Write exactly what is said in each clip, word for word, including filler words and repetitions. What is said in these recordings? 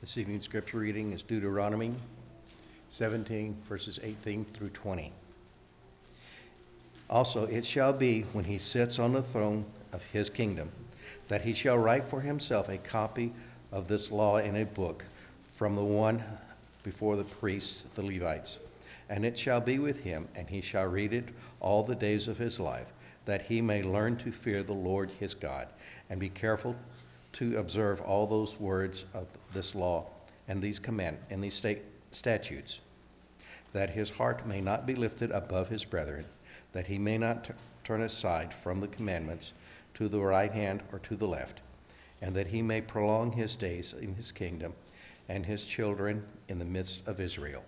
This evening's scripture reading is Deuteronomy seventeen, verses eighteen through twenty. Also, it shall be when he sits on the throne of his kingdom, that he shall write for himself a copy of this law in a book from the one before the priests, the Levites. And it shall be with him, and he shall read it all the days of his life, that he may learn to fear the Lord his God, and be careful to observe all those words of this law and these command and these state statutes, that his heart may not be lifted above his brethren, that he may not t- turn aside from the commandments to the right hand or to the left, and that he may prolong his days in his kingdom and his children in the midst of Israel.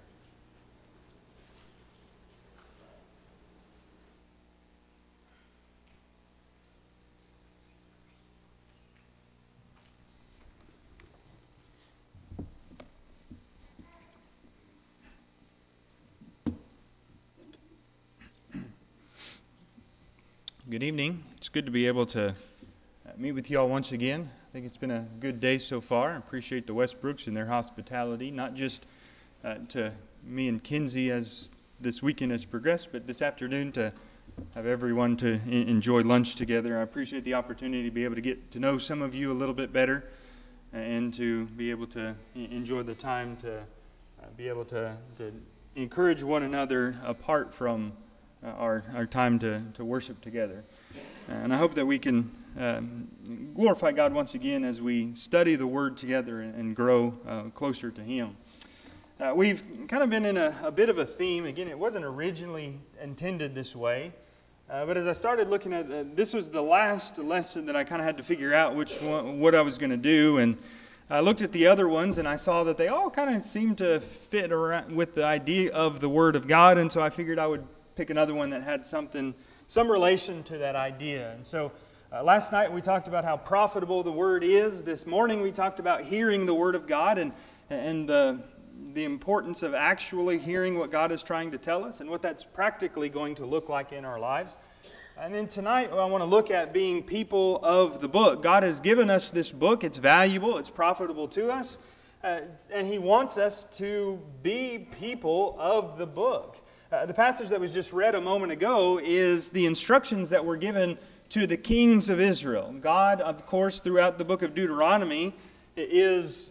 Good evening. It's good to be able to meet with you all once again. I think it's been a good day so far. I appreciate the Westbrooks and their hospitality, not just uh, to me and Kinsey as this weekend has progressed, but this afternoon to have everyone to in- enjoy lunch together. I appreciate the opportunity to be able to get to know some of you a little bit better and to be able to enjoy the time to uh, be able to, to encourage one another apart from Uh, our, our time to, to worship together. And I hope that we can um, glorify God once again as we study the Word together and, and grow uh, closer to Him. Uh, we've kind of been in a, a bit of a theme. Again, it wasn't originally intended this way. Uh, but as I started looking at uh, this was the last lesson that I kind of had to figure out which one, what I was going to do. And I looked at the other ones and I saw that they all kind of seemed to fit around with the idea of the Word of God. And so I figured I would pick another one that had something, some relation to that idea. And so uh, last night we talked about how profitable the Word is. This morning we talked about hearing the Word of God and and the the importance of actually hearing what God is trying to tell us and what that's practically going to look like in our lives. And then tonight I want to look at being people of the book. God has given us this book. It's valuable. It's profitable to us. Uh, and He wants us to be people of the book. Uh, the passage that was just read a moment ago is the instructions that were given to the kings of Israel. God, of course, throughout the book of Deuteronomy, is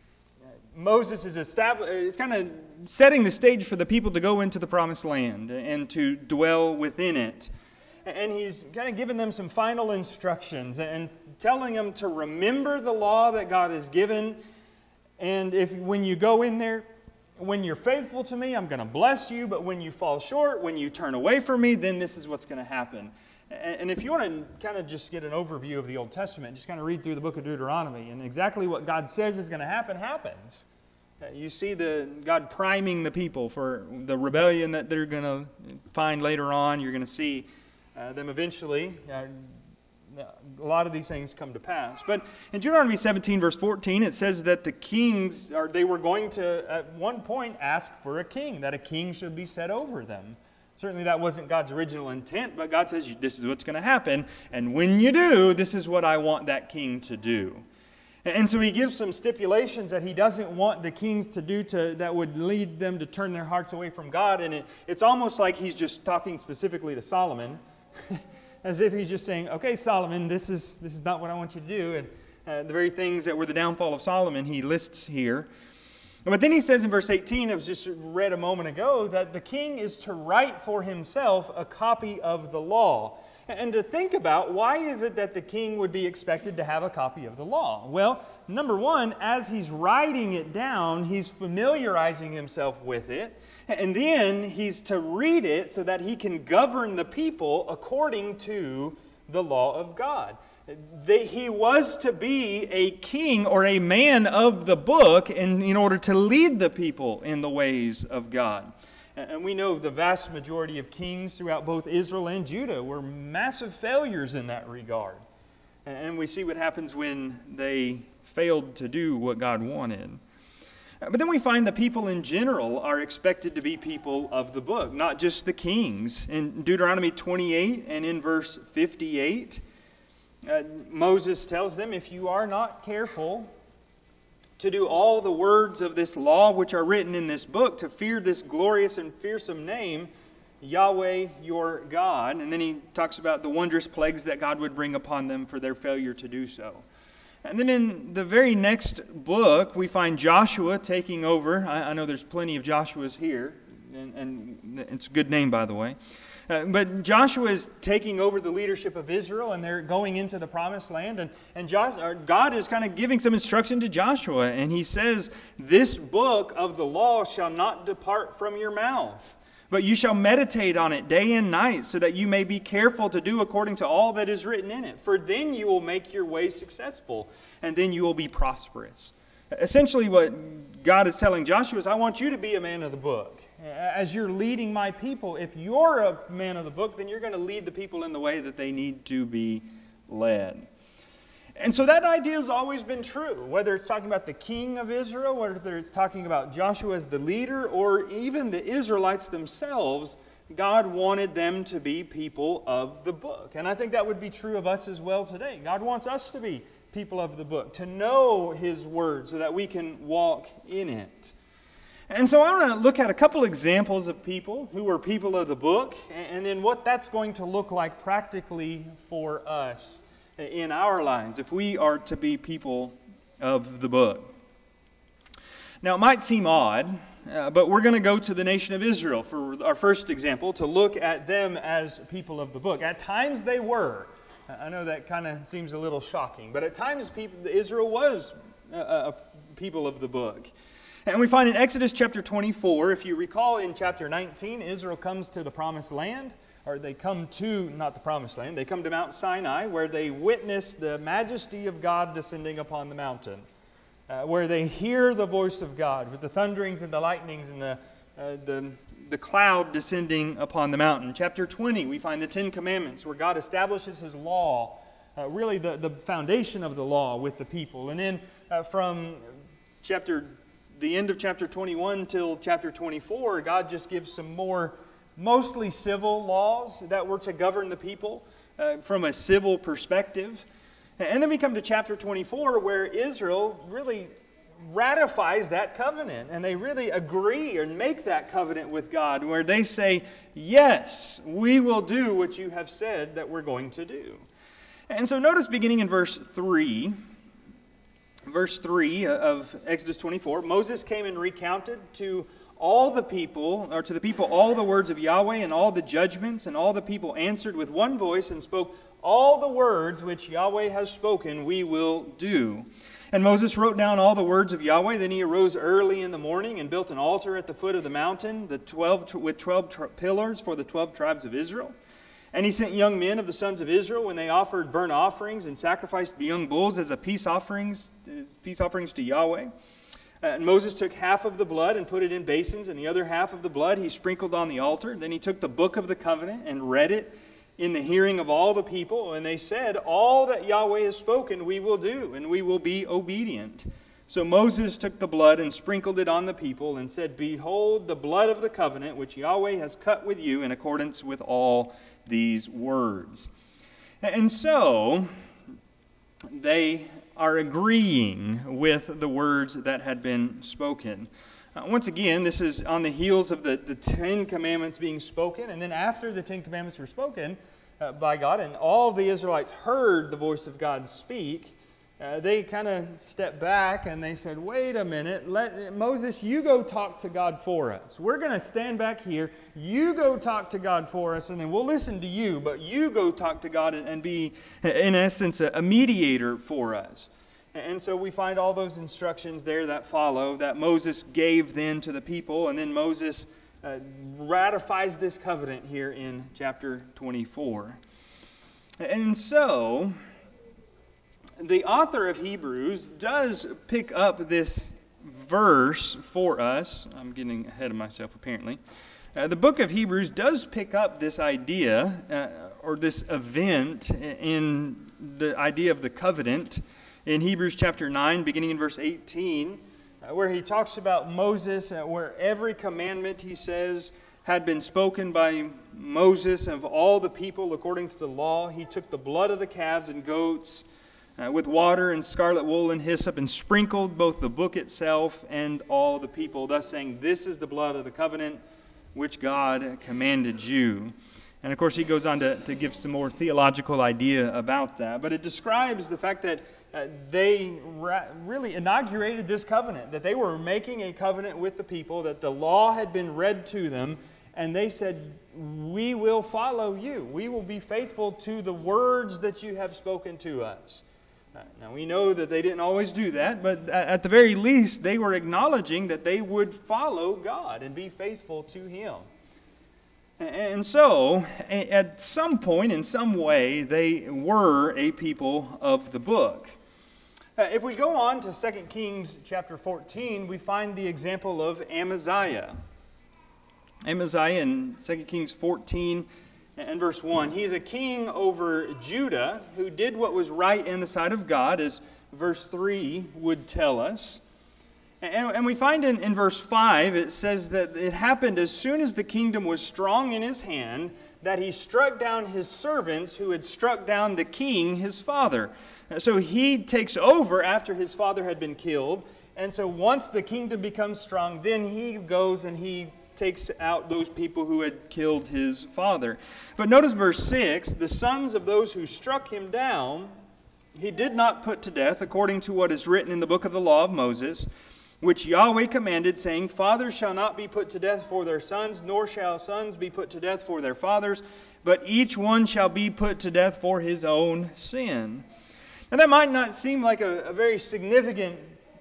Moses is established. It's kind of setting the stage for the people to go into the promised land and to dwell within it. And he's kind of giving them some final instructions and telling them to remember the law that God has given. And if when you go in there, when you're faithful to me, I'm going to bless you, but when you fall short, when you turn away from me, then this is what's going to happen. And if you want to kind of just get an overview of the Old Testament, just kind of read through the book of Deuteronomy, and exactly what God says is going to happen, happens. You see the God priming the people for the rebellion that they're going to find later on. You're going to see uh, them eventually. Uh, A lot of these things come to pass. But in Deuteronomy seventeen, verse fourteen, it says that the kings, or they were going to, at one point, ask for a king, that a king should be set over them. Certainly that wasn't God's original intent, but God says, this is what's going to happen, and when you do, this is what I want that king to do. And so He gives some stipulations that He doesn't want the kings to do to, that would lead them to turn their hearts away from God, and it, it's almost like He's just talking specifically to Solomon, as if He's just saying, okay, Solomon, this is this is not what I want you to do. And uh, the very things that were the downfall of Solomon, he lists here. But then he says in verse eighteen, it was just read a moment ago, that the king is to write for himself a copy of the law. And to think about, why is it that the king would be expected to have a copy of the law? Well, number one, as he's writing it down, he's familiarizing himself with it. And then he's to read it so that he can govern the people according to the law of God. They, he was to be a king or a man of the book in, in order to lead the people in the ways of God. And we know the vast majority of kings throughout both Israel and Judah were massive failures in that regard. And we see what happens when they failed to do what God wanted. But then we find the people in general are expected to be people of the book, not just the kings. In Deuteronomy twenty-eight and in verse fifty-eight, uh, Moses tells them, if you are not careful to do all the words of this law which are written in this book, to fear this glorious and fearsome name, Yahweh your God. And then he talks about the wondrous plagues that God would bring upon them for their failure to do so. And then in the very next book, we find Joshua taking over. I, I know there's plenty of Joshuas here, and, and it's a good name, by the way. Uh, but Joshua is taking over the leadership of Israel, and they're going into the promised land. And, and Joshua, God is kind of giving some instruction to Joshua. And he says, "This book of the law shall not depart from your mouth, but you shall meditate on it day and night, so that you may be careful to do according to all that is written in it. For then you will make your way successful, and then you will be prosperous." Essentially what God is telling Joshua is, I want you to be a man of the book. As you're leading my people, if you're a man of the book, then you're going to lead the people in the way that they need to be led. And so that idea has always been true, whether it's talking about the king of Israel, whether it's talking about Joshua as the leader, or even the Israelites themselves. God wanted them to be people of the book. And I think that would be true of us as well today. God wants us to be people of the book, to know His word so that we can walk in it. And so I want to look at a couple examples of people who were people of the book, and then what that's going to look like practically for us in our lives if we are to be people of the book. Now, it might seem odd, uh, but we're going to go to the nation of Israel for our first example to look at them as people of the book. At times they were. I know that kind of seems a little shocking, but at times people, Israel was a, a people of the book. And we find in Exodus chapter twenty-four, if you recall in chapter nineteen, Israel comes to the promised land, or they come to, not the promised land, they come to Mount Sinai, where they witness the majesty of God descending upon the mountain, uh, where they hear the voice of God with the thunderings and the lightnings and the, uh, the, the cloud descending upon the mountain. Chapter twenty, we find the Ten Commandments, where God establishes His law, uh, really the, the foundation of the law with the people. And then uh, from chapter the end of chapter twenty-one till chapter twenty-four, God just gives some more mostly civil laws that were to govern the people uh, from a civil perspective. And then we come to chapter twenty-four, where Israel really ratifies that covenant, and they really agree and make that covenant with God, where they say, yes, we will do what you have said that we're going to do. And so notice beginning in verse three, Verse three of Exodus twenty-four, Moses came and recounted to all the people, or to the people, all the words of Yahweh and all the judgments, and all the people answered with one voice and spoke, all the words which Yahweh has spoken we will do. And Moses wrote down all the words of Yahweh. Then he arose early in the morning and built an altar at the foot of the mountain, the twelve with twelve tri- pillars for the twelve tribes of Israel. And he sent young men of the sons of Israel when they offered burnt offerings and sacrificed young bulls as a peace offerings, peace offerings to Yahweh. Uh, and Moses took half of the blood and put it in basins, and the other half of the blood he sprinkled on the altar. Then he took the book of the covenant and read it in the hearing of all the people. And they said, all that Yahweh has spoken we will do, and we will be obedient. So Moses took the blood and sprinkled it on the people and said, behold the blood of the covenant which Yahweh has cut with you in accordance with all these words. And so they are agreeing with the words that had been spoken. Uh, once again, this is on the heels of the, the Ten Commandments being spoken, and then after the Ten Commandments were spoken uh, by God, and all the Israelites heard the voice of God speak, Uh, they kind of stepped back and they said, wait a minute, let, Moses, you go talk to God for us. We're going to stand back here. You go talk to God for us, and then we'll listen to you, but you go talk to God and, and be, in essence, a, a mediator for us. And so we find all those instructions there that follow that Moses gave then to the people, and then Moses uh, ratifies this covenant here in chapter twenty-four. And so the author of Hebrews does pick up this verse for us. I'm getting ahead of myself, apparently. Uh, the book of Hebrews does pick up this idea, uh, or this event, in the idea of the covenant in Hebrews chapter nine, beginning in verse eighteen, uh, where he talks about Moses, uh, where every commandment, he says, had been spoken by Moses of all the people according to the law. He took the blood of the calves and goats, uh, with water and scarlet wool and hyssop, and sprinkled both the book itself and all the people, thus saying, "This is the blood of the covenant which God commanded you." And of course he goes on to, to give some more theological idea about that. But it describes the fact that uh, they ra- really inaugurated this covenant, that they were making a covenant with the people, that the law had been read to them, and they said, "We will follow you. We will be faithful to the words that you have spoken to us." Uh, now we know that they didn't always do that, but at the very least they were acknowledging that they would follow God and be faithful to Him. And so, at some point, in some way, they were a people of the book. Uh, if we go on to Second Kings chapter fourteen, we find the example of Amaziah. Amaziah in Second Kings fourteen and verse one. He's a king over Judah who did what was right in the sight of God, as verse three would tell us. And, and we find in, in verse five, it says that it happened as soon as the kingdom was strong in his hand, that he struck down his servants who had struck down the king, his father. So he takes over after his father had been killed. And so once the kingdom becomes strong, then he goes and he takes out those people who had killed his father. But notice verse six, "The sons of those who struck him down, he did not put to death, according to what is written in the book of the law of Moses, which Yahweh commanded, saying, Fathers shall not be put to death for their sons, nor shall sons be put to death for their fathers, but each one shall be put to death for his own sin." Now that might not seem like a, a very significant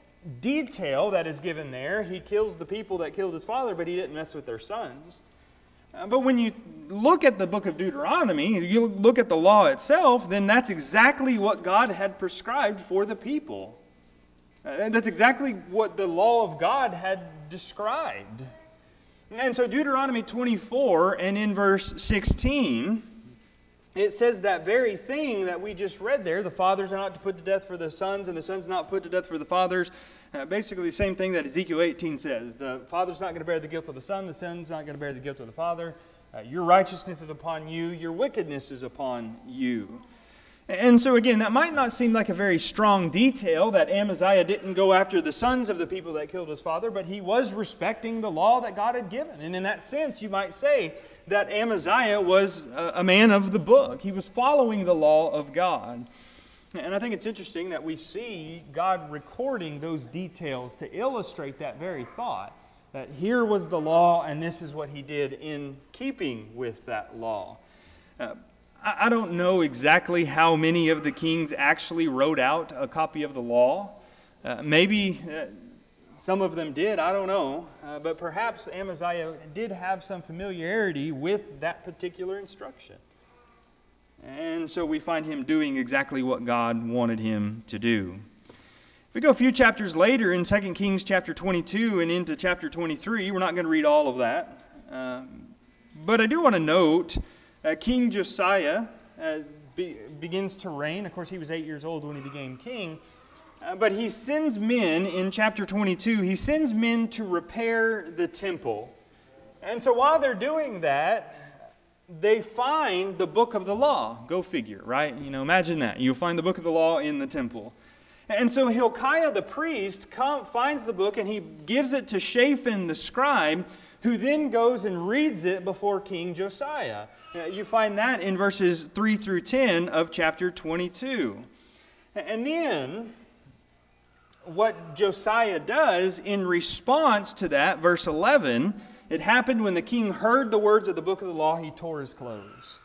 detail that is given there. He kills the people that killed his father, but he didn't mess with their sons. Uh, but when you look at the book of Deuteronomy, you look at the law itself, then that's exactly what God had prescribed for the people. And that's exactly what the law of God had described. And so Deuteronomy twenty-four and in verse sixteen, it says that very thing that we just read there. The fathers are not to put to death for the sons, and the sons not put to death for the fathers. Uh, basically the same thing that Ezekiel eighteen says. The father's not going to bear the guilt of the son, the son's not going to bear the guilt of the father. Uh, your righteousness is upon you, your wickedness is upon you. And so again, that might not seem like a very strong detail that Amaziah didn't go after the sons of the people that killed his father, but he was respecting the law that God had given. And in that sense, you might say that Amaziah was a man of the book. He was following the law of God. And I think it's interesting that we see God recording those details to illustrate that very thought, that here was the law and this is what he did in keeping with that law. Uh, I don't know exactly how many of the kings actually wrote out a copy of the law. Uh, maybe uh, some of them did, I don't know. Uh, but perhaps Amaziah did have some familiarity with that particular instruction. And so we find him doing exactly what God wanted him to do. If we go a few chapters later in Second Kings chapter twenty-two and into chapter twenty-three, we're not going to read all of that. Uh, but I do want to note Uh, King Josiah uh, be, begins to reign. Of course, he was eight years old when he became king. Uh, but he sends men, in chapter twenty-two, he sends men to repair the temple. And so while they're doing that, they find the book of the law. Go figure, right? You know, imagine that. You'll find the book of the law in the temple. And so Hilkiah the priest come, finds the book and he gives it to Shaphan the scribe, who then goes and reads it before King Josiah. Uh, you find that in verses three through ten of chapter twenty-two. And then, what Josiah does in response to that, verse eleven, it happened when the king heard the words of the book of the law, he tore his clothes.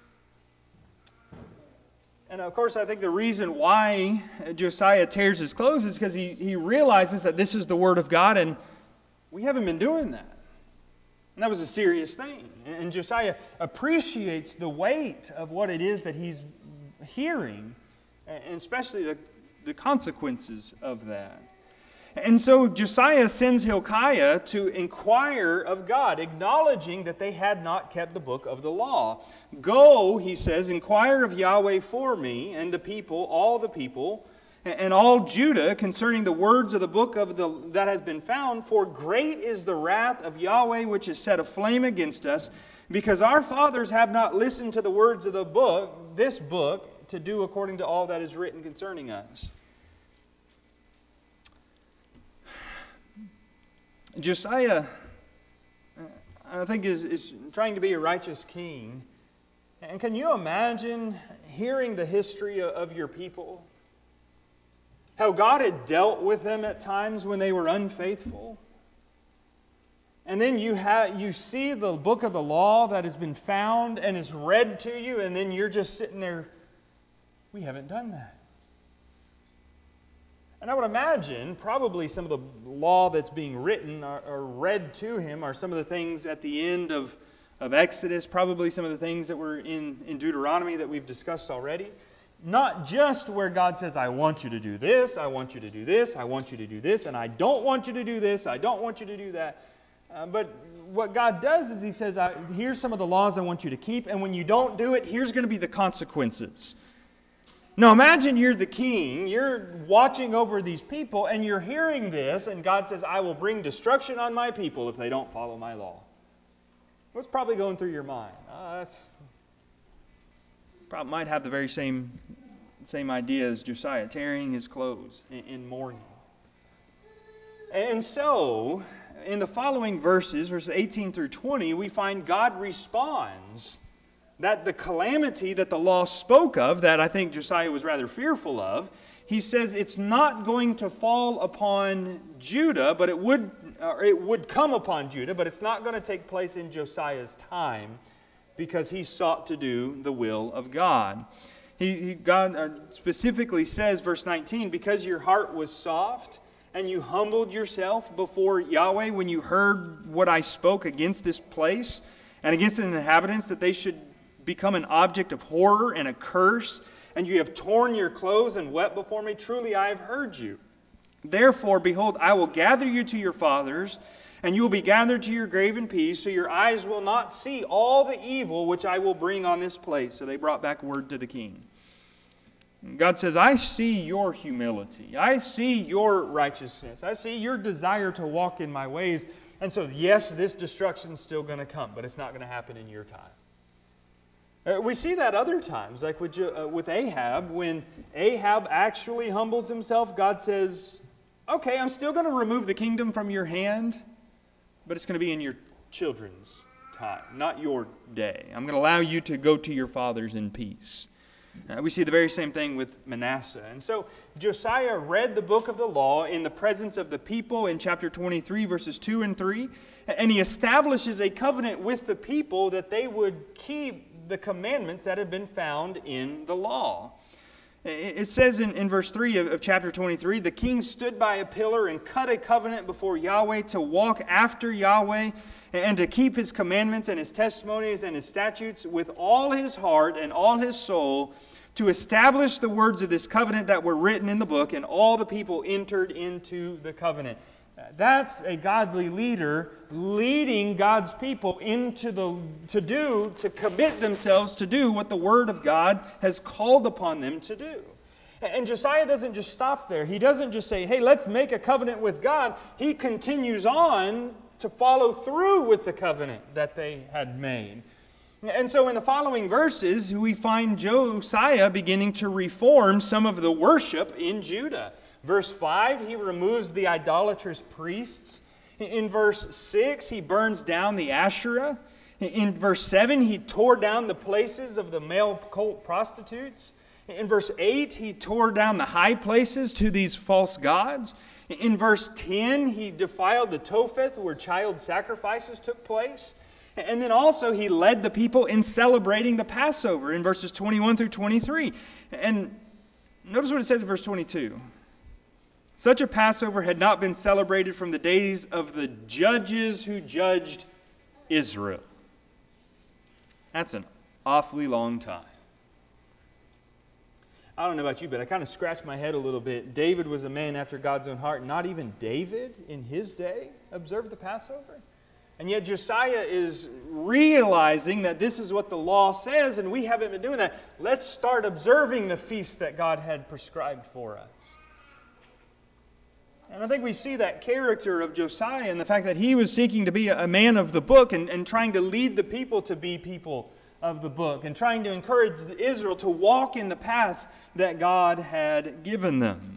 And of course, I think the reason why Josiah tears his clothes is because he, he realizes that this is the word of God, and we haven't been doing that. And that was a serious thing. And Josiah appreciates the weight of what it is that he's hearing, and especially the, the consequences of that. And so Josiah sends Hilkiah to inquire of God, acknowledging that they had not kept the book of the law. Go, he says, inquire of Yahweh for me and the people, all the people, and all Judah concerning the words of the book of the that has been found, for great is the wrath of Yahweh which is set aflame against us, because our fathers have not listened to the words of the book, this book, to do according to all that is written concerning us. Josiah, I think, is, is trying to be a righteous king. And can you imagine hearing the history of your people? How God had dealt with them at times when they were unfaithful. And then you have you see the book of the law that has been found and is read to you, and then you're just sitting there, we haven't done that. And I would imagine probably some of the law that's being written or, or read to him are some of the things at the end of, of Exodus, probably some of the things that were in, in Deuteronomy that we've discussed already. Not just where God says, I want you to do this, I want you to do this, I want you to do this, and I don't want you to do this, I don't want you to do that. Uh, but what God does is He says, I, here's some of the laws I want you to keep, and when you don't do it, here's going to be the consequences. Now imagine you're the king, you're watching over these people, and you're hearing this, and God says, I will bring destruction on my people if they don't follow my law. What's probably going through your mind? Uh, that's probably might have the very same, same idea as Josiah, tearing his clothes in, in mourning. And so, in the following verses, verses eighteen through twenty, we find God responds that the calamity that the law spoke of, that I think Josiah was rather fearful of, he says it's not going to fall upon Judah, but it would, or it would come upon Judah, but it's not going to take place in Josiah's time because he sought to do the will of God. He, he God specifically says, verse nineteen, because your heart was soft and you humbled yourself before Yahweh when you heard what I spoke against this place and against the inhabitants, that they should become an object of horror and a curse, and you have torn your clothes and wept before me, truly I have heard you. Therefore, behold, I will gather you to your fathers, and you will be gathered to your grave in peace, so your eyes will not see all the evil which I will bring on this place. So they brought back word to the king. God says, I see your humility. I see your righteousness. I see your desire to walk in my ways. And so, yes, this destruction is still going to come, but it's not going to happen in your time. Uh, we see that other times, like with, uh, with Ahab. When Ahab actually humbles himself, God says, okay, I'm still going to remove the kingdom from your hand, but it's going to be in your children's time, not your day. I'm going to allow you to go to your fathers in peace. Uh, we see the very same thing with Manasseh. And so Josiah read the book of the law in the presence of the people in chapter twenty-three, verses two and three, and he establishes a covenant with the people that they would keep the commandments that have been found in the law. It says in, in verse three of, of chapter twenty-three, the king stood by a pillar and cut a covenant before Yahweh to walk after Yahweh and to keep his commandments and his testimonies and his statutes with all his heart and all his soul, to establish the words of this covenant that were written in the book, and all the people entered into the covenant. That's a godly leader leading God's people into the to do, to commit themselves to do what the Word of God has called upon them to do. And Josiah doesn't just stop there. He doesn't just say, hey, let's make a covenant with God. He continues on to follow through with the covenant that they had made. And so in the following verses, we find Josiah beginning to reform some of the worship in Judah. Verse five, he removes the idolatrous priests. In verse six, he burns down the Asherah. In verse seven, he tore down the places of the male cult prostitutes. In verse eight, he tore down the high places to these false gods. In verse ten, he defiled the Topheth where child sacrifices took place. And then also he led the people in celebrating the Passover in verses twenty-one through twenty-three. And notice what it says in verse twenty-two. Such a Passover had not been celebrated from the days of the judges who judged Israel. That's an awfully long time. I don't know about you, but I kind of scratched my head a little bit. David was a man after God's own heart. Not even David in his day observed the Passover. And yet Josiah is realizing that this is what the law says, and we haven't been doing that. Let's start observing the feast that God had prescribed for us. And I think we see that character of Josiah and the fact that he was seeking to be a man of the book and, and trying to lead the people to be people of the book and trying to encourage Israel to walk in the path that God had given them.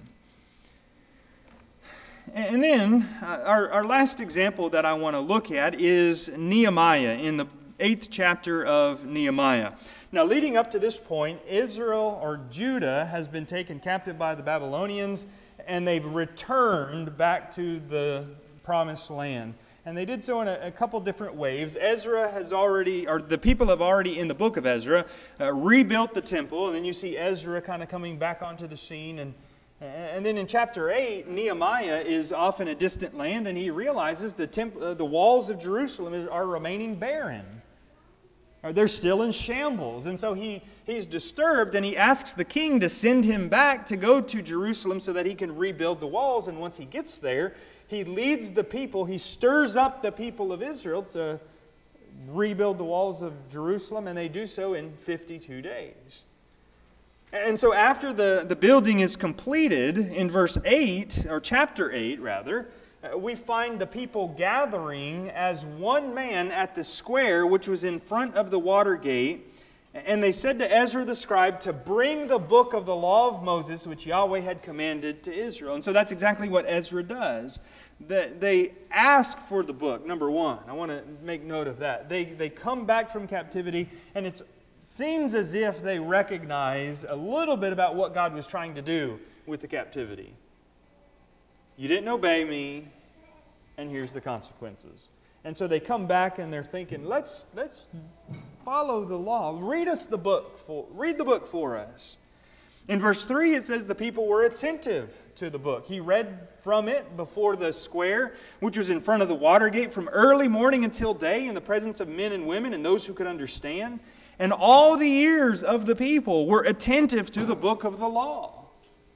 And then uh, our, our last example that I want to look at is Nehemiah in the eighth chapter of Nehemiah. Now, leading up to this point, Israel or Judah has been taken captive by the Babylonians, and they've returned back to the promised land. And they did so in a, a couple different ways. Ezra has already, or the people have already in the book of Ezra, uh, rebuilt the temple. And then you see Ezra kind of coming back onto the scene. And, and then in chapter eight, Nehemiah is off in a distant land, and he realizes the, temp, uh, the walls of Jerusalem is, are remaining barren. Or they're still in shambles. And so he, he's disturbed, and he asks the king to send him back to go to Jerusalem so that he can rebuild the walls. And once he gets there, he leads the people, he stirs up the people of Israel to rebuild the walls of Jerusalem, and they do so in fifty-two days. And so after the, the building is completed, in verse eight, or chapter eight rather, we find the people gathering as one man at the square which was in front of the water gate. And they said to Ezra the scribe to bring the book of the law of Moses, which Yahweh had commanded to Israel. And so that's exactly what Ezra does. They ask for the book, number one. I want to make note of that. They, they come back from captivity, and it seems as if they recognize a little bit about what God was trying to do with the captivity. You didn't obey me, and here's the consequences. And so they come back and they're thinking, let's, let's follow the law. Read us the book. For, read the book for us. In verse three, it says the people were attentive to the book. He read from it before the square, which was in front of the water gate, from early morning until day, in the presence of men and women and those who could understand. And all the ears of the people were attentive to the book of the law.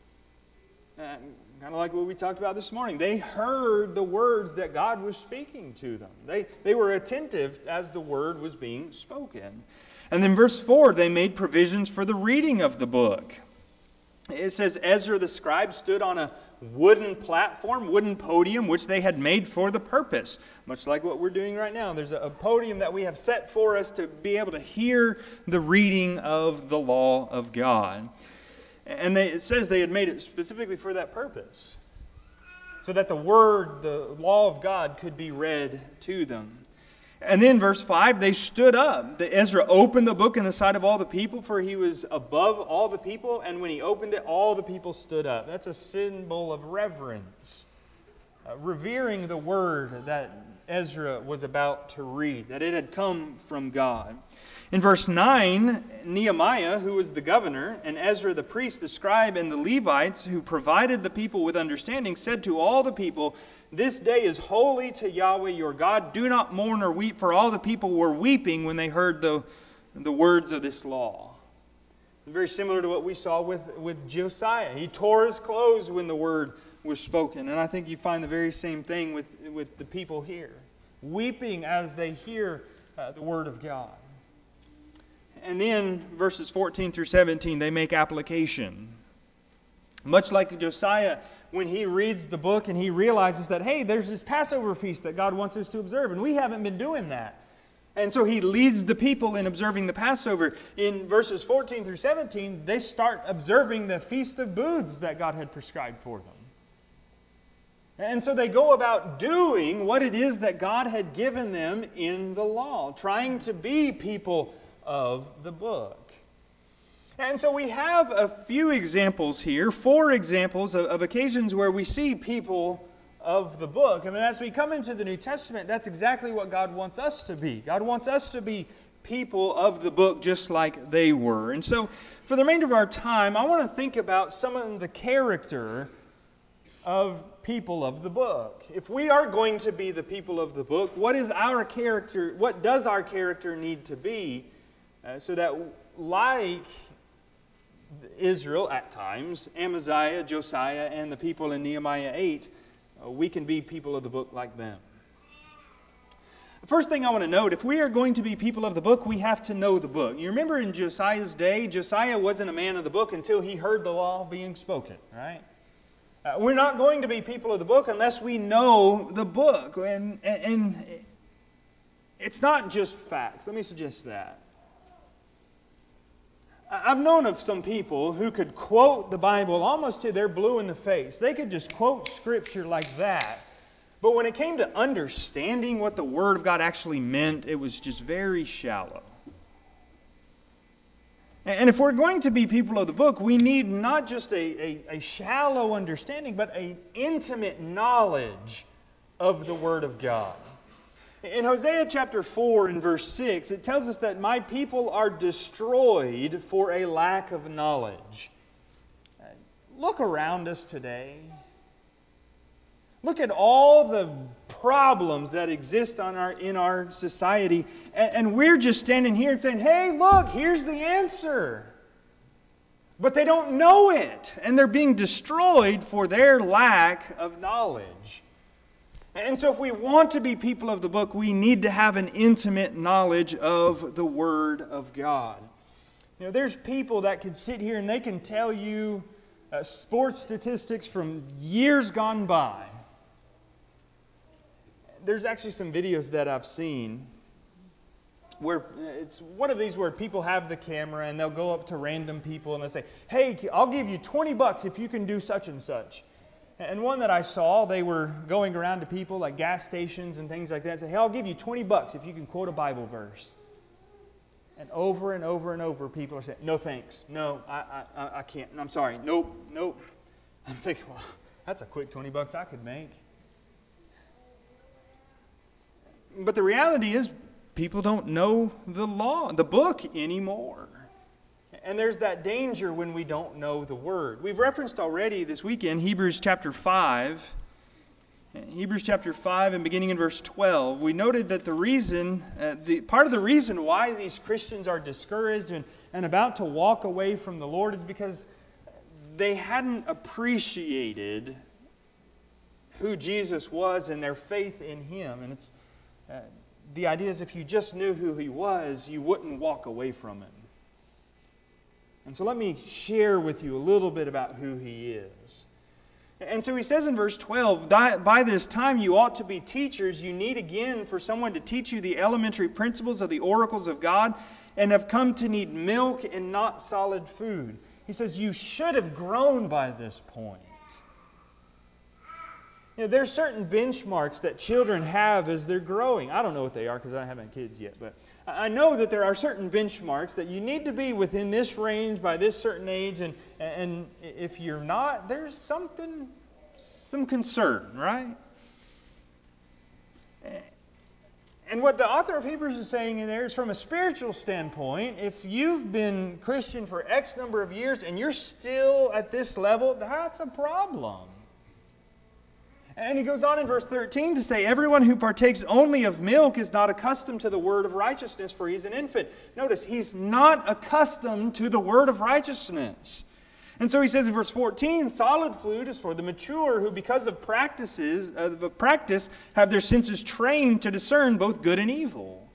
Uh, Kind of like what we talked about this morning. They heard the words that God was speaking to them. They, they were attentive as the word was being spoken. And then verse four, they made provisions for the reading of the book. It says, Ezra the scribe stood on a wooden platform, wooden podium, which they had made for the purpose. Much like what we're doing right now. There's a, a podium that we have set for us to be able to hear the reading of the law of God. And they, it says they had made it specifically for that purpose, so that the word, the law of God, could be read to them. And then verse five, they stood up. The Ezra opened the book in the sight of all the people, for he was above all the people. And when he opened it, all the people stood up. That's a symbol of reverence, uh, revering the word that Ezra was about to read, that it had come from God. In verse nine, Nehemiah, who was the governor, and Ezra the priest, the scribe, and the Levites, who provided the people with understanding, said to all the people, "This day is holy to Yahweh your God. Do not mourn or weep," for all the people were weeping when they heard the, the words of this law. Very similar to what we saw with, with Josiah. He tore his clothes when the word was spoken. And I think you find the very same thing with, with the people here, weeping as they hear uh, the word of God. And then verses fourteen through seventeen, they make application. Much like Josiah, when he reads the book and he realizes that, hey, there's this Passover feast that God wants us to observe, and we haven't been doing that. And so he leads the people in observing the Passover. In verses fourteen through seventeen, they start observing the Feast of Booths that God had prescribed for them. And so they go about doing what it is that God had given them in the law, trying to be people of the book. And so we have a few examples here, four examples of, of occasions where we see people of the book. I mean, as we come into the New Testament, that's exactly what God wants us to be. God wants us to be people of the book just like they were. And so for the remainder of our time, I want to think about some of the character of people of the book. If we are going to be the people of the book, what is our character, what does our character need to be uh, so that, like Israel at times, Amaziah, Josiah, and the people in Nehemiah eight, uh, we can be people of the book like them. The first thing I want to note, if we are going to be people of the book, we have to know the book. You remember in Josiah's day, Josiah wasn't a man of the book until he heard the law being spoken, right? Uh, we're not going to be people of the book unless we know the book. And, and, and it's not just facts. Let me suggest that. I've known of some people who could quote the Bible almost till they're blue in the face. They could just quote Scripture like that. But when it came to understanding what the Word of God actually meant, it was just very shallow. And if we're going to be people of the book, we need not just a, a, a shallow understanding, but an intimate knowledge of the Word of God. In Hosea chapter four and verse six, it tells us that my people are destroyed for a lack of knowledge. Look around us today. Look at all the problems that exist on our, in our society, and, and we're just standing here and saying, hey, look, here's the answer. But they don't know it, and they're being destroyed for their lack of knowledge. And so if we want to be people of the book, we need to have an intimate knowledge of the Word of God. You know, there's people that can sit here and they can tell you uh, sports statistics from years gone by. There's actually some videos that I've seen where it's one of these where people have the camera and they'll go up to random people and they'll say, hey, I'll give you twenty bucks if you can do such and such. And one that I saw, they were going around to people like gas stations and things like that and say, hey, I'll give you twenty bucks if you can quote a Bible verse. And over and over and over, people are saying, no thanks, no, I, I, I can't, I'm sorry, nope, nope. I'm thinking, well, that's a quick twenty bucks I could make. But the reality is, people don't know the law, the book anymore. And there's that danger when we don't know the Word. We've referenced already this weekend Hebrews chapter five. Hebrews chapter five and beginning in verse twelve, we noted that the reason, uh, the part of the reason why these Christians are discouraged and, and about to walk away from the Lord is because they hadn't appreciated who Jesus was and their faith in Him. And it's uh, the idea is if you just knew who He was, you wouldn't walk away from Him. And so let me share with you a little bit about who He is. And so he says in verse twelve, by this time you ought to be teachers. You need again for someone to teach you the elementary principles of the oracles of God, and have come to need milk and not solid food. He says you should have grown by this point. You know, there's certain benchmarks that children have as they're growing. I don't know what they are because I haven't had kids yet, but I know that there are certain benchmarks that you need to be within this range by this certain age, and, and if you're not, there's something, some concern, right? And what the author of Hebrews is saying in there is from a spiritual standpoint, if you've been Christian for X number of years and you're still at this level, that's a problem. And he goes on in verse thirteen to say, everyone who partakes only of milk is not accustomed to the word of righteousness, for he's an infant. Notice, he's not accustomed to the word of righteousness. And so he says in verse fourteen, solid food is for the mature who because of practices, uh, of practice have their senses trained to discern both good and evil.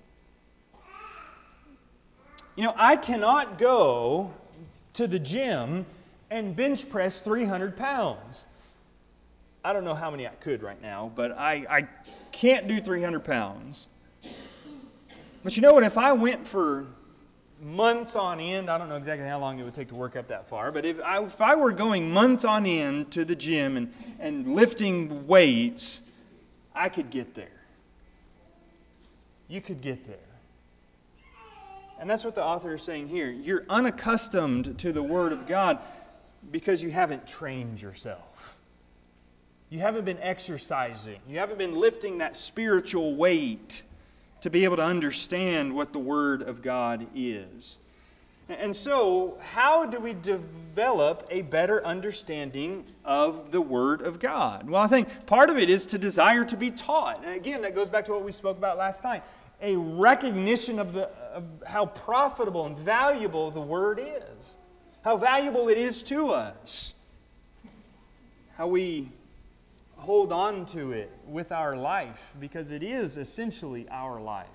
You know, I cannot go to the gym and bench press three hundred pounds. I don't know how many I could right now, but I, I can't do three hundred pounds. But you know what? If I went for months on end, I don't know exactly how long it would take to work up that far, but if I, if I were going months on end to the gym and, and lifting weights, I could get there. You could get there. And that's what the author is saying here. You're unaccustomed to the Word of God because you haven't trained yourself. You haven't been exercising. You haven't been lifting that spiritual weight to be able to understand what the Word of God is. And so, how do we develop a better understanding of the Word of God? Well, I think part of it is to desire to be taught. And again, that goes back to what we spoke about last night. A recognition of, the, of how profitable and valuable the Word is. How valuable it is to us. How we hold on to it with our life, because it is essentially our life.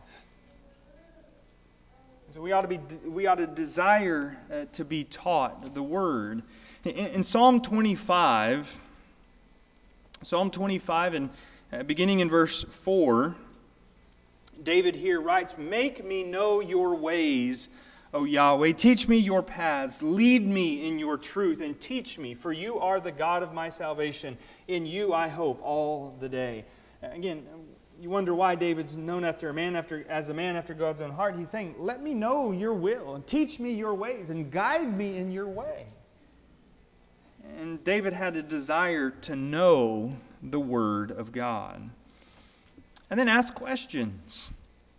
So we ought to be, we ought to desire uh, to be taught the Word. In, in Psalm twenty-five, Psalm twenty-five, and uh, beginning in verse four, David here writes, "Make me know your ways, O Yahweh, teach me your paths, lead me in your truth, and teach me, for you are the God of my salvation. In you I hope all the day. Again, you wonder why David's known after a man after as a man after God's own heart. He's saying, let me know your will, and teach me your ways, and guide me in your way. And David had a desire to know the Word of God. And then ask questions.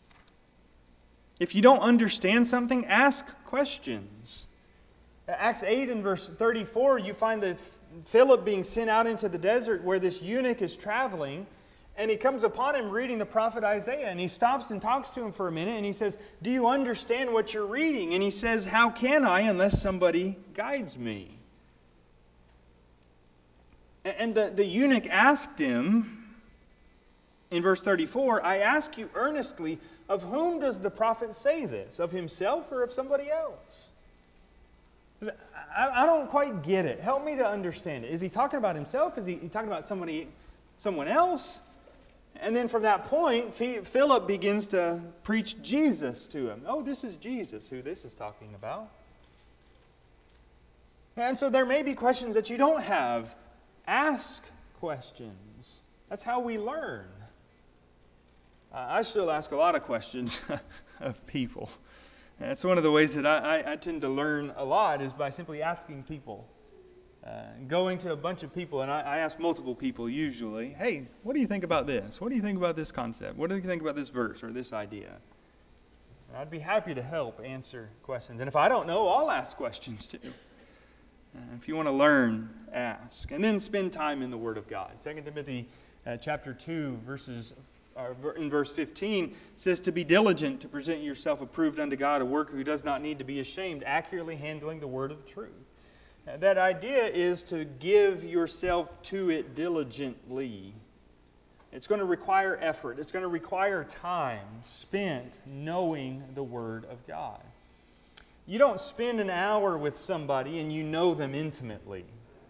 If you don't understand something, ask questions. Acts eight and verse thirty-four, you find that Philip being sent out into the desert where this eunuch is traveling, and he comes upon him reading the prophet Isaiah, and he stops and talks to him for a minute, and he says, do you understand what you're reading? And he says, how can I unless somebody guides me? And the, the eunuch asked him in verse thirty-four, I ask you earnestly, of whom does the prophet say this? Of himself or of somebody else? I, I don't quite get it. Help me to understand it. Is he talking about himself? Is he, he talking about somebody, someone else? And then from that point, Philip begins to preach Jesus to him. Oh, this is Jesus who this is talking about. And so there may be questions that you don't have. Ask questions. That's how we learn. Uh, I still ask a lot of questions of people. That's one of the ways that I, I, I tend to learn a lot is by simply asking people. Uh, going to a bunch of people, and I, I ask multiple people usually, hey, what do you think about this? What do you think about this concept? What do you think about this verse or this idea? And I'd be happy to help answer questions. And if I don't know, I'll ask questions too. Uh, if you want to learn, ask. And then spend time in the Word of God. Second Timothy uh, chapter two, verses uh, in verse fifteen, says to be diligent to present yourself approved unto God, a worker who does not need to be ashamed, accurately handling the word of truth. Now, that idea is to give yourself to it diligently. It's going to require effort. It's going to require time spent knowing the Word of God. You don't spend an hour with somebody and you know them intimately.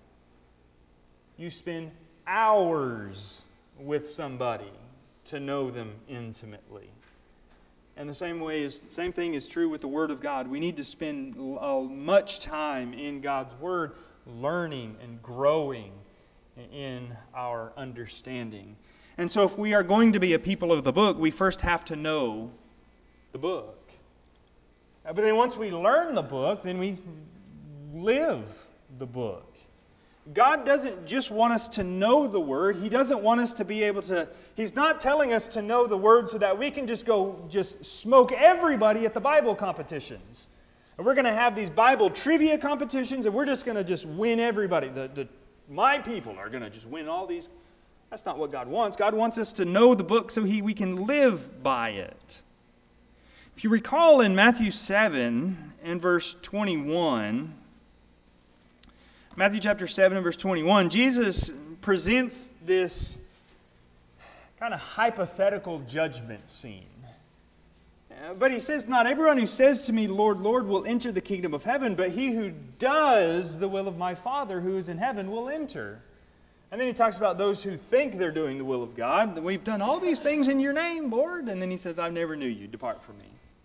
You spend hours with somebody to know them intimately. And the same way is, same thing is true with the Word of God. We need to spend uh, much time in God's Word, learning and growing in our understanding. And so if we are going to be a people of the book, we first have to know the book. But then once we learn the book, then we live the book. God doesn't just want us to know the Word. He doesn't want us to be able to, He's not telling us to know the Word so that we can just go just smoke everybody at the Bible competitions. And we're going to have these Bible trivia competitions and we're just going to just win everybody. The, the, my people are going to just win all these. That's not what God wants. God wants us to know the book so he, we can live by it. If you recall in Matthew seven and verse twenty-one, Matthew chapter seven and verse twenty-one, Jesus presents this kind of hypothetical judgment scene. But he says, not everyone who says to me, Lord, Lord, will enter the kingdom of heaven, but he who does the will of my Father who is in heaven will enter. And then he talks about those who think they're doing the will of God. We've done all these things in your name, Lord. And then he says, I never knew you. Depart from me.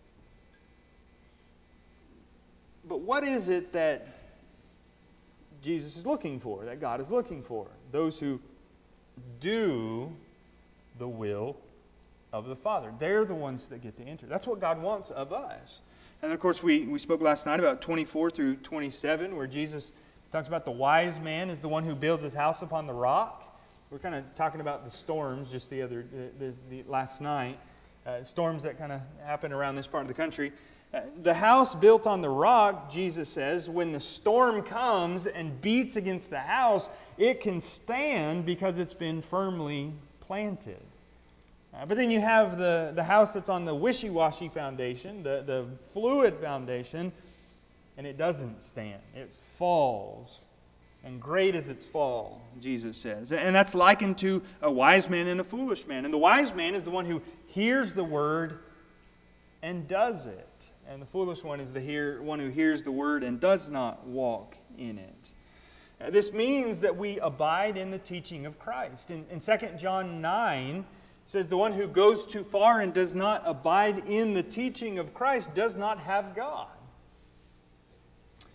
But what is it that Jesus is looking for, that God is looking for? Those who do the will of the Father. They're the ones that get to enter. That's what God wants of us. And of course, we, we spoke last night about twenty-four through twenty-seven, where Jesus talks about the wise man is the one who builds his house upon the rock. We're kind of talking about the storms just the other the, the, the last night, uh, storms that kind of happen around this part of the country. Uh, the house built on the rock, Jesus says, when the storm comes and beats against the house, it can stand because it's been firmly planted. Uh, but then you have the, the house that's on the wishy-washy foundation, the, the fluid foundation, and it doesn't stand. It falls. And great is its fall, Jesus says. And that's likened to a wise man and a foolish man. And the wise man is the one who hears the word and does it. And the foolish one is the hear, one who hears the word and does not walk in it. Uh, this means that we abide in the teaching of Christ. In, in Second John nine, it says, the one who goes too far and does not abide in the teaching of Christ does not have God.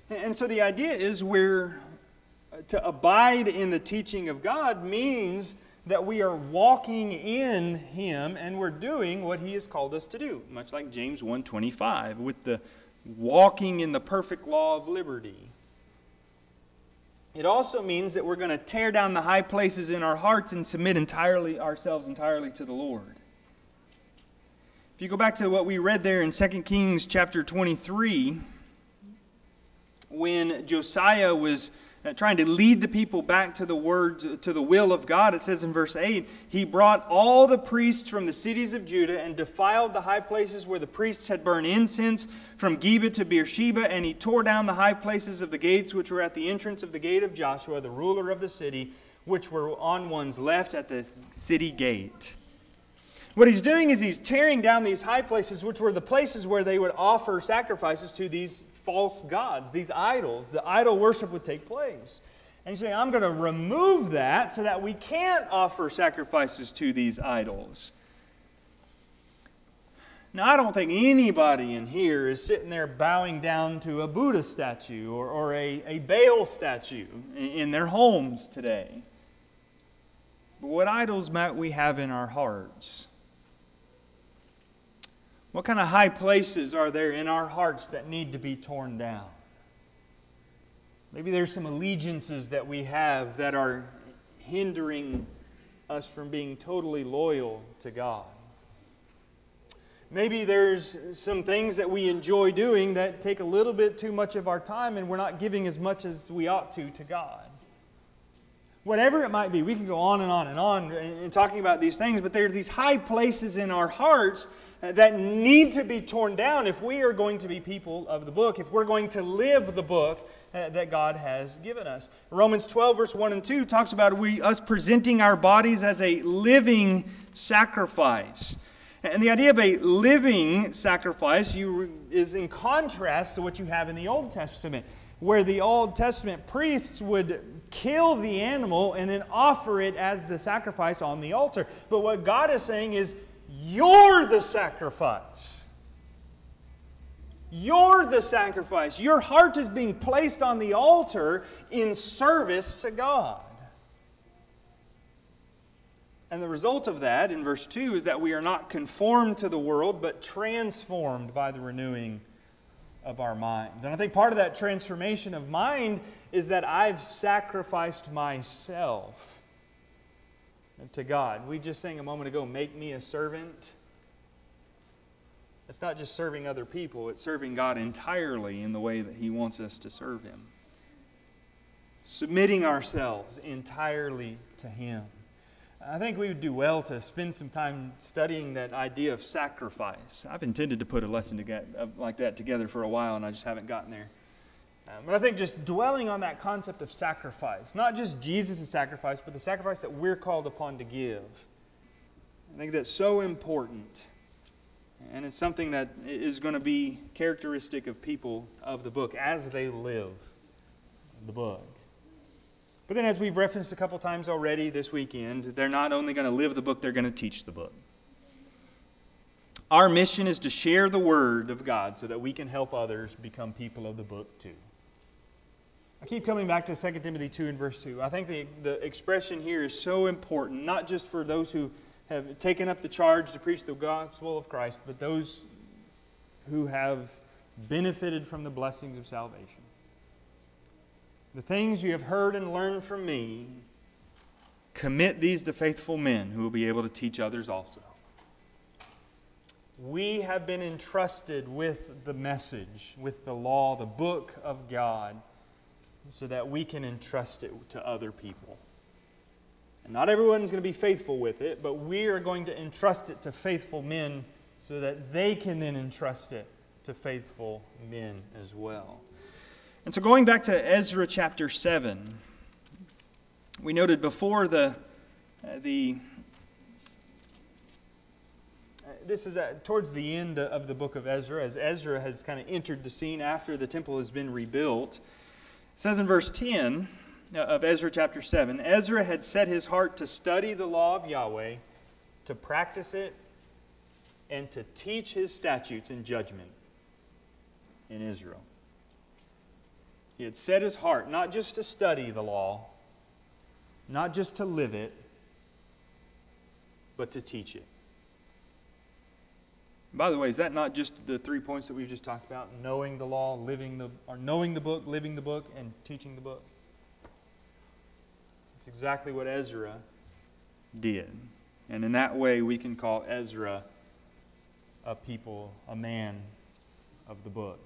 And so the idea is we're to abide in the teaching of God means that we are walking in Him and we're doing what He has called us to do, much like James one twenty-five, with the walking in the perfect law of liberty. It also means that we're going to tear down the high places in our hearts and submit entirely ourselves entirely to the Lord. If you go back to what we read there in Second Kings chapter twenty-three, when Josiah was Uh, trying to lead the people back to the word, to the will of God, it says in verse eight, he brought all the priests from the cities of Judah and defiled the high places where the priests had burned incense, from Geba to Beersheba, and he tore down the high places of the gates which were at the entrance of the gate of Joshua, the ruler of the city, which were on one's left at the city gate. What he's doing is he's tearing down these high places, which were the places where they would offer sacrifices to these false gods, these idols. The idol worship would take place. And he's saying, I'm going to remove that so that we can't offer sacrifices to these idols. Now, I don't think anybody in here is sitting there bowing down to a Buddha statue or, or a, a Baal statue in, in their homes today. But what idols might we have in our hearts? What kind of high places are there in our hearts that need to be torn down? Maybe there's some allegiances that we have that are hindering us from being totally loyal to God. Maybe there's some things that we enjoy doing that take a little bit too much of our time and we're not giving as much as we ought to to God. Whatever it might be, we can go on and on and on in talking about these things, but there are these high places in our hearts that need to be torn down if we are going to be people of the book, if we're going to live the book that God has given us. Romans twelve, verse one and two talks about we, us presenting our bodies as a living sacrifice. And the idea of a living sacrifice you, is in contrast to what you have in the Old Testament, where the Old Testament priests would kill the animal and then offer it as the sacrifice on the altar. But what God is saying is, you're the sacrifice. You're the sacrifice. Your heart is being placed on the altar in service to God. And the result of that, in verse two, is that we are not conformed to the world, but transformed by the renewing of our minds. And I think part of that transformation of mind is that I've sacrificed myself to God. We just sang a moment ago, make me a servant. It's not just serving other people, it's serving God entirely in the way that He wants us to serve Him. Submitting ourselves entirely to Him. I think we would do well to spend some time studying that idea of sacrifice. I've intended to put a lesson to get, uh, like that together for a while, and I just haven't gotten there. Um, but I think just dwelling on that concept of sacrifice, not just Jesus' sacrifice, but the sacrifice that we're called upon to give. I think that's so important. And it's something that is going to be characteristic of people of the book as they live the book. But then, as we've referenced a couple times already this weekend, they're not only going to live the book, they're going to teach the book. Our mission is to share the Word of God so that we can help others become people of the book too. I keep coming back to Second Timothy two and verse two. I think the, the expression here is so important, not just for those who have taken up the charge to preach the gospel of Christ, but those who have benefited from the blessings of salvation. The things you have heard and learned from me, commit these to faithful men who will be able to teach others also. We have been entrusted with the message, with the law, the book of God, so that we can entrust it to other people. And not everyone's going to be faithful with it, but we are going to entrust it to faithful men so that they can then entrust it to faithful men as well. And so going back to Ezra chapter seven, we noted before the, uh, the uh, this is uh, towards the end of the book of Ezra, as Ezra has kind of entered the scene after the temple has been rebuilt. It says in verse ten of Ezra chapter seven, Ezra had set his heart to study the law of Yahweh, to practice it, and to teach His statutes and judgment in Israel. He had set his heart not just to study the law, not just to live it, but to teach it. By the way, is that not just the three points that we've just talked about? Knowing the law, living the, or knowing the book, living the book, and teaching the book? It's exactly what Ezra did. And in that way, we can call Ezra a people, a man of the book.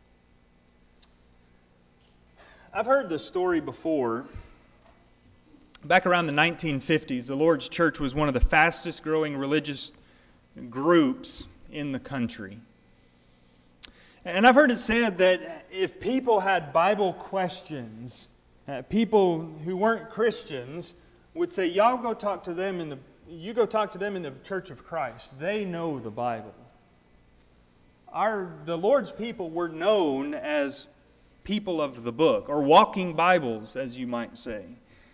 I've heard this story before. Back around the nineteen fifties, the Lord's Church was one of the fastest growing religious groups in the country. And I've heard it said that if people had Bible questions, uh, people who weren't Christians would say, y'all go talk to them in the, you go talk to them in the Church of Christ. They know the Bible. Our, the Lord's people were known as people of the book, or walking Bibles, as you might say.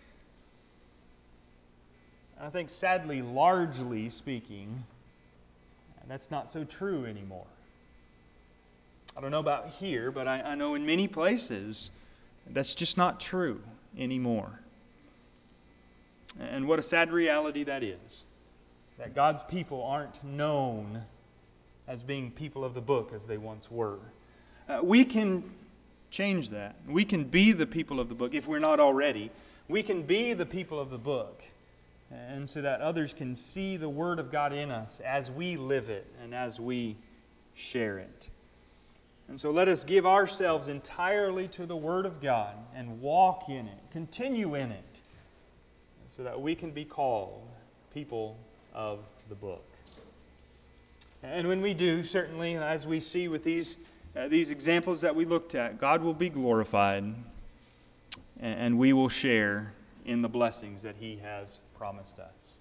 I think, sadly, largely speaking, that's not so true anymore. I don't know about here, but I, I know in many places that's just not true anymore. And what a sad reality that is, that God's people aren't known as being people of the book as they once were. Uh, we can change that. We can be the people of the book if we're not already. We can be the people of the book, and so that others can see the Word of God in us as we live it and as we share it. And so let us give ourselves entirely to the Word of God and walk in it, continue in it, so that we can be called people of the book. And when we do, certainly, as we see with these, uh, these examples that we looked at, God will be glorified, and, and we will share in the blessings that He has promised us.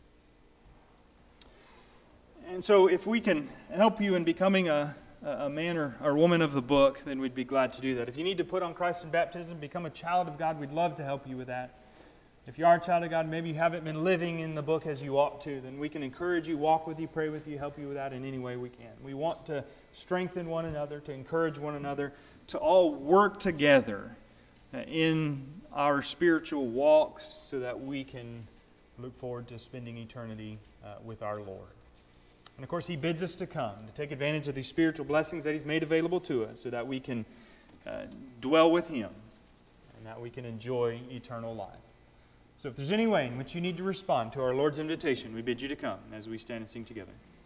And so if we can help you in becoming a, a man or, or woman of the book, then we'd be glad to do that. If you need to put on Christ in baptism, become a child of God, we'd love to help you with that. If you are a child of God, maybe you haven't been living in the book as you ought to, then we can encourage you, walk with you, pray with you, help you with that in any way we can. We want to strengthen one another, to encourage one another, to all work together in our spiritual walks so that we can look forward to spending eternity uh, with our Lord. And of course, He bids us to come, to take advantage of these spiritual blessings that He's made available to us so that we can uh, dwell with Him and that we can enjoy eternal life. So if there's any way in which you need to respond to our Lord's invitation, we bid you to come as we stand and sing together.